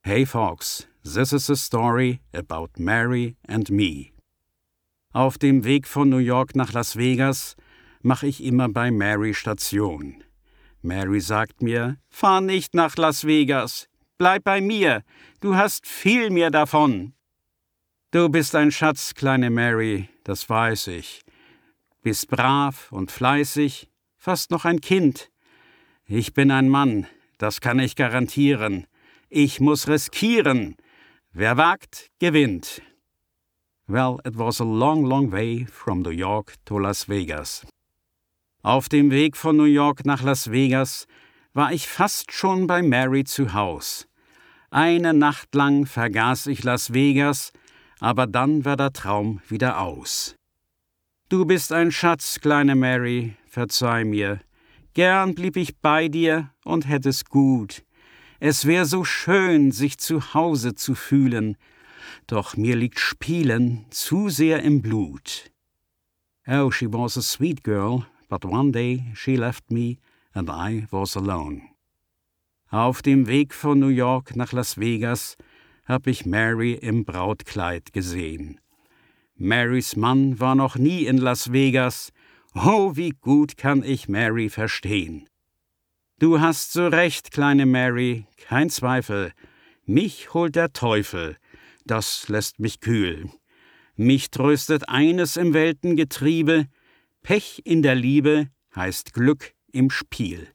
Hey folks, this is a story about Mary and me. Auf dem Weg von New York nach Las Vegas mache ich immer bei Mary Station. Mary sagt mir, fahr nicht nach Las Vegas, bleib bei mir, du hast viel mehr davon. Du bist ein Schatz, kleine Mary, das weiß ich. Bist brav und fleißig, fast noch ein Kind. Ich bin ein Mann, das kann ich garantieren. Ich muss riskieren. Wer wagt, gewinnt. Well, it was a long, long way from New York to Las Vegas. Auf dem Weg von New York nach Las Vegas war ich fast schon bei Mary zu Haus. Eine Nacht lang vergaß ich Las Vegas, aber dann war der Traum wieder aus. Du bist ein Schatz, kleine Mary, verzeih mir. Gern blieb ich bei dir und hätt es gut. Es wär so schön, sich zu Hause zu fühlen, doch mir liegt Spielen zu sehr im Blut. Oh, she was a sweet girl, but one day she left me and I was alone. Auf dem Weg von New York nach Las Vegas hab ich Mary im Brautkleid gesehen. Marys Mann war noch nie in Las Vegas. Oh, wie gut kann ich Mary verstehen. Du hast so recht, kleine Mary, kein Zweifel. Mich holt der Teufel, das lässt mich kühl. Mich tröstet eines im Weltengetriebe, Pech in der Liebe heißt Glück im Spiel.